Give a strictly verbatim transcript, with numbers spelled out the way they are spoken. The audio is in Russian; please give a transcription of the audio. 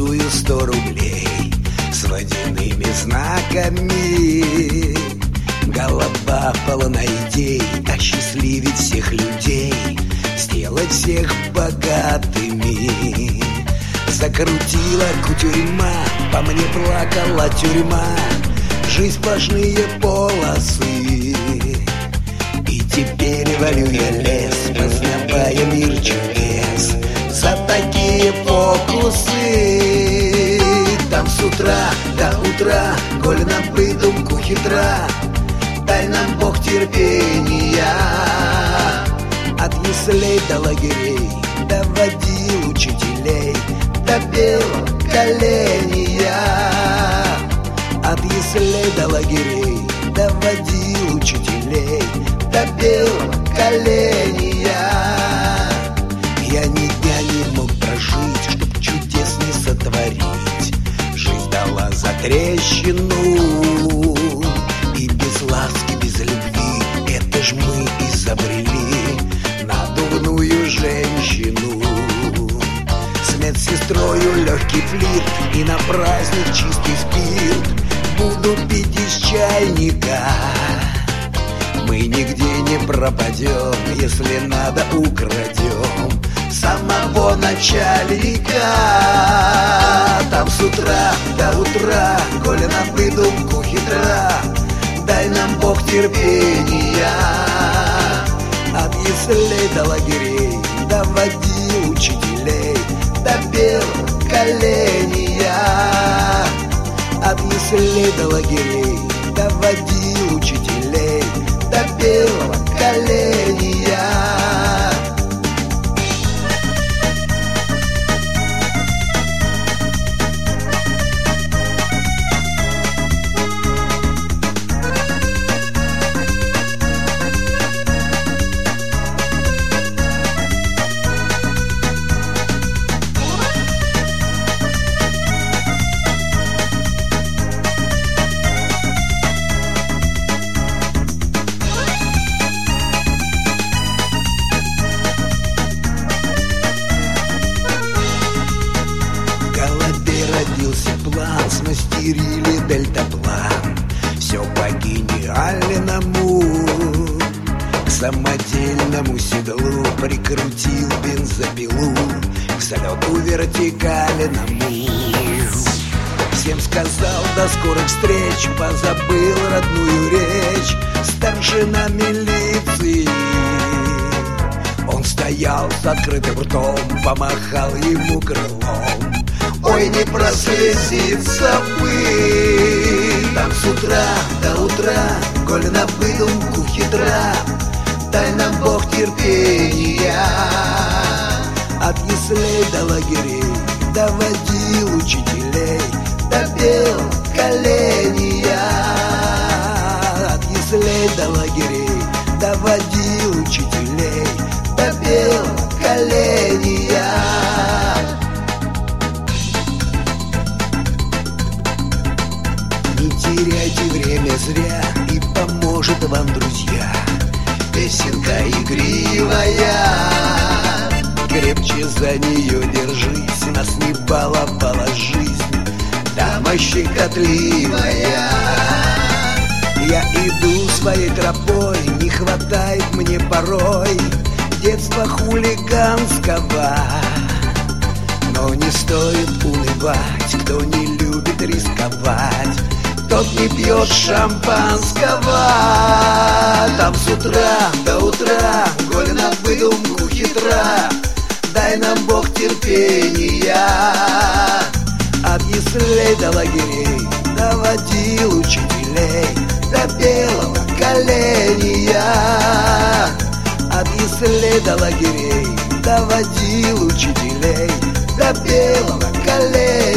рисую сто рублей с водяными знаками. Голова полна идей осчастливить всех людей, сделать всех богатыми. Закрутила кутюрьма, по мне плакала тюрьма, жизнь сплошные полосы. И теперь валю я лес, познавая мир чудес, за такие фокусы. Там с утра до утра, коль на выдумку хитра, дай нам Бог терпения. От яслей до лагерей доводил учителей до белого коленя. От яслей до лагерей доводил учителей до белого коленя. Я ни дня не мог прожить, чтоб чудес не сотворить. Жизнь дала затрещину, и без ласки, без любви это ж мы изобрели надувную женщину. С медсестрою легкий флирт, и на праздник чистый спирт буду пить из чайника. Мы нигде не пропадем, если надо украдем самого начальника. Там с утра до утра, коли на выдумку хитра, дай нам Бог терпения. От яслей до лагерей доводи учителей до белого коленя. От яслей до лагерей доводи учителей до белого коленя. Родился план, смастерили дельтаплан, все по гениальному. К самодельному седлу прикрутил бензопилу, к взлету вертикальному. Всем сказал до скорых встреч, позабыл родную речь старшина милиции. Он стоял с открытым ртом, помахал ему крылом. Ой, не прослезиться бы. Там с утра до утра, коль на выдумку хитра, дай нам Бог терпения. От яслей до лагерей доводил учителей до белого коленя. От яслей до лагерей доводил учителей до белого коленя. Не теряйте время зря, и поможет вам, друзья, песенка игривая. Крепче за нее держись, нас не баловала жизнь, дама щекотливая. Я иду своей тропой, не хватает мне порой детства хулиганского. Но не стоит унывать, кто не любит рисковать, тот не пьет шампанского. Там с утра до утра, коль на выдумку хитра, дай нам Бог терпения. От яслей до лагерей доводил учителей до белого коленя. От яслей до лагерей доводил учителей до белого коленя.